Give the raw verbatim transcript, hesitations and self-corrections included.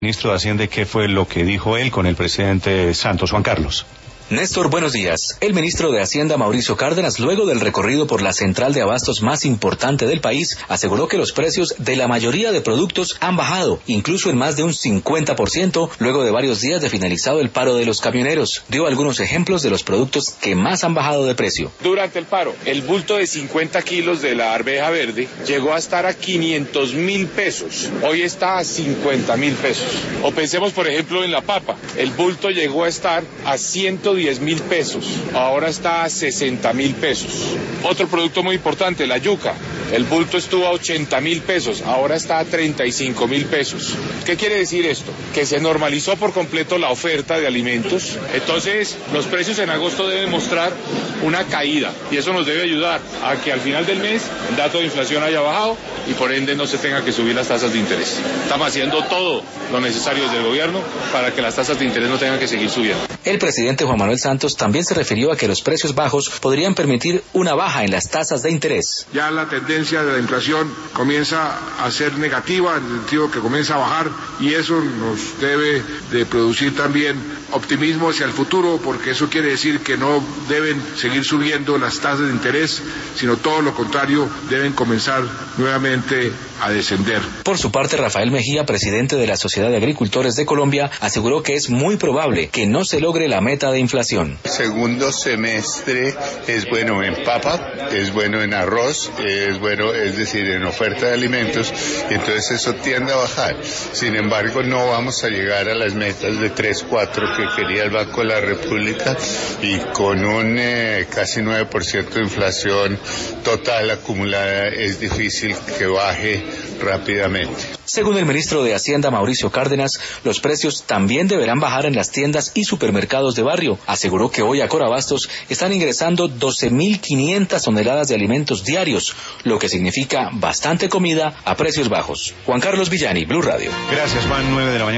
Ministro de Hacienda, ¿qué fue lo que dijo él con el presidente Santos? Juan Carlos. Néstor, buenos días. El ministro de Hacienda, Mauricio Cárdenas, luego del recorrido por la central de abastos más importante del país, aseguró que los precios de la mayoría de productos han bajado, incluso en más de un cincuenta por ciento, luego de varios días de finalizado el paro de los camioneros. Dio algunos ejemplos de los productos que más han bajado de precio. Durante el paro, el bulto de cincuenta kilos de la arveja verde llegó a estar a quinientos mil pesos. Hoy está a cincuenta mil pesos. O pensemos, por ejemplo, en la papa. El bulto llegó a estar a ciento diez mil pesos, ahora está a sesenta mil pesos. Otro producto muy importante, la yuca, el bulto estuvo a ochenta mil pesos, ahora está a treinta y cinco mil pesos. ¿Qué quiere decir esto? Que se normalizó por completo la oferta de alimentos, entonces los precios en agosto deben mostrar una caída y eso nos debe ayudar a que al final del mes el dato de inflación haya bajado y por ende no se tenga que subir las tasas de interés. Estamos haciendo todo lo necesario desde el gobierno para que las tasas de interés no tengan que seguir subiendo. El presidente Juan Manuel Santos también se refirió a que los precios bajos podrían permitir una baja en las tasas de interés. Ya la tendencia de la inflación comienza a ser negativa, en el sentido que comienza a bajar, y eso nos debe de producir también optimismo hacia el futuro, porque eso quiere decir que no deben seguir subiendo las tasas de interés, sino todo lo contrario, deben comenzar nuevamente a descender. Por su parte, Rafael Mejía, presidente de la Sociedad de Agricultores de Colombia, aseguró que es muy probable que no se logre la meta de inflación. Segundo semestre es bueno en papa, es bueno en arroz, es bueno, es decir, en oferta de alimentos, y entonces eso tiende a bajar. Sin embargo, no vamos a llegar a las metas de tres, cuatro que quería el Banco de la República, y con un eh, casi nueve por ciento de inflación total acumulada es difícil que baje rápidamente. Según el ministro de Hacienda, Mauricio Cárdenas, los precios también deberán bajar en las tiendas y supermercados de barrio. Aseguró que hoy a Corabastos están ingresando doce mil quinientas toneladas de alimentos diarios, lo que significa bastante comida a precios bajos. Juan Carlos Villani, Blue Radio. Gracias, Juan. nueve de la mañana.